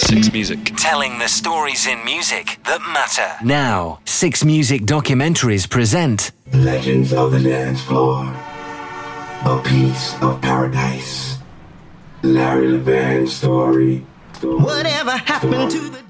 Six Music. Telling the stories in music that matter. Now, Six Music Documentaries present Legends of the Dance Floor. A Piece of Paradise. Larry Levan's story. Whatever happened to the